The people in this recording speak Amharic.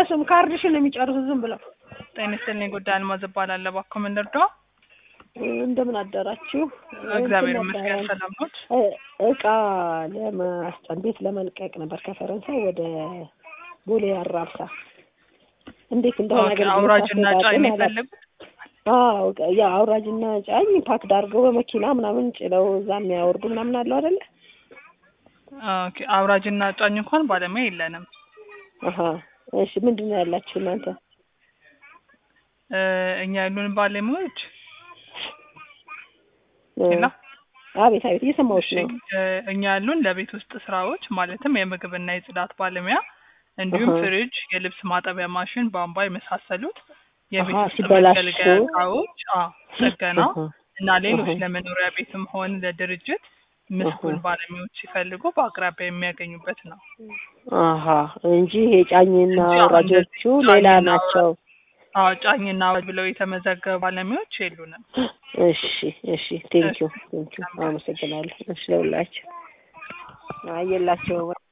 አይጨርሱም ካርድሽን ነው የሚጨርሱት ዝም ብለው ጤነስተልኝ ጉዳይ አልማዝ እባላለሁ ባኮመንደር ዶ እንደምን አደራችሁ እግዚአብሔር ይመስገን ሰላም ነው እቃ ለማስጠን ቤት ለመልቀቅ ነበር ከፈረንሳይ ወደ ቦሌ አራብሳ እንዴት እንደሆነ ነገር አውራጅና ጫኝ ይፈልጉ ያ አውራጅና ጫኝ ፓክ ዳርገው በመኪና ምናምን ጭለው እዛም ያወርዱ ምናምን አለው አይደለ ኦኬ አውራጅና ጫኝ እንኳን ባለሙያ የለንም እሺ ምንድነው ያላችሁ እናንተ እኛ ያሉን ባለሙያዎች እና አቤት እየሰማሁሽ ነው እኛ ያሉን ለቤት ውስጥ ስራዎች ማለትም የምግብና የጽዳት ባለሙያ እንዲሁም ፍሪጅ የልብስ ማጠቢያ ማሽን ቧንቧ የመሳሰሉት የቤት ውስጥ መገልገያ እቃዎች ጥገና እና ሌሎች ለመኖሪያ ቤትም ሆነ ለድርጅት መስኩን ባለሙያዎች ሲፈልጉ በአቅራቢያ የሚያገኙበት ነው እንጂ የጫኝና አውራጆቹ ሌላ ናቸው ጫኝና አውራጅ ብለው የተመዘገቡ ባለሙያዎች የሉንም እሺ ቴንኪው አመሰግናለሁ እሺ ለውላችሁ አየላችሁ